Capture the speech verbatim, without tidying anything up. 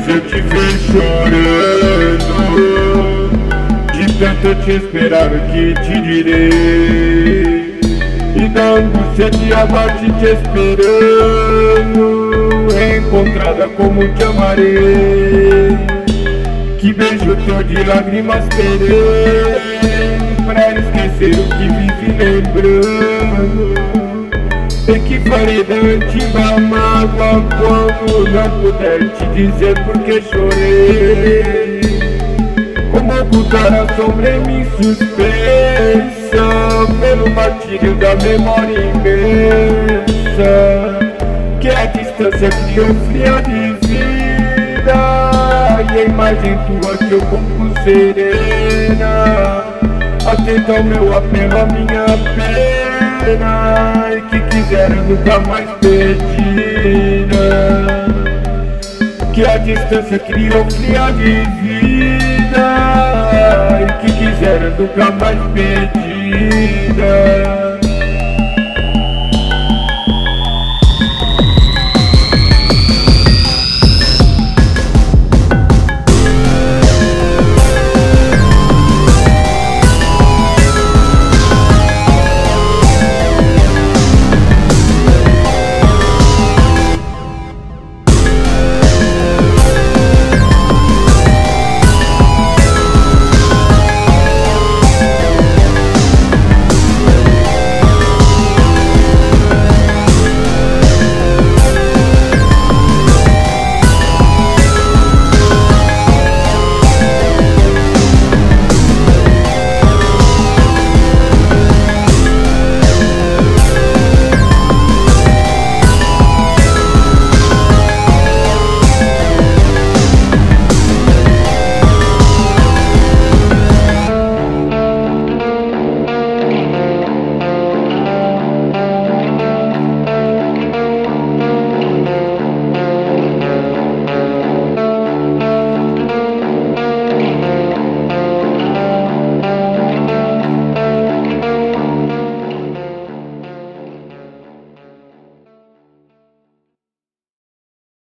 vezes eu te vi chorando, de tanto te esperar o que te direi, e da angústia de amar-te te esperando, reencontrada como te amarei. Que beijo teu de lágrimas terei, pra esquecer o que vive lembrando, e que farei da antiga mágoa quando não puder te dizer porque chorei. Como ocultar a sombra em mim suspensa, pelo martírio da memória imensa, que a distância criou fria de vida, e a imagem tua que eu compus serena, atenta ao meu apelo, a minha pena, e que quisera nunca mais perdida, que a distância criou fria de vida, e que quisera nunca mais perdida.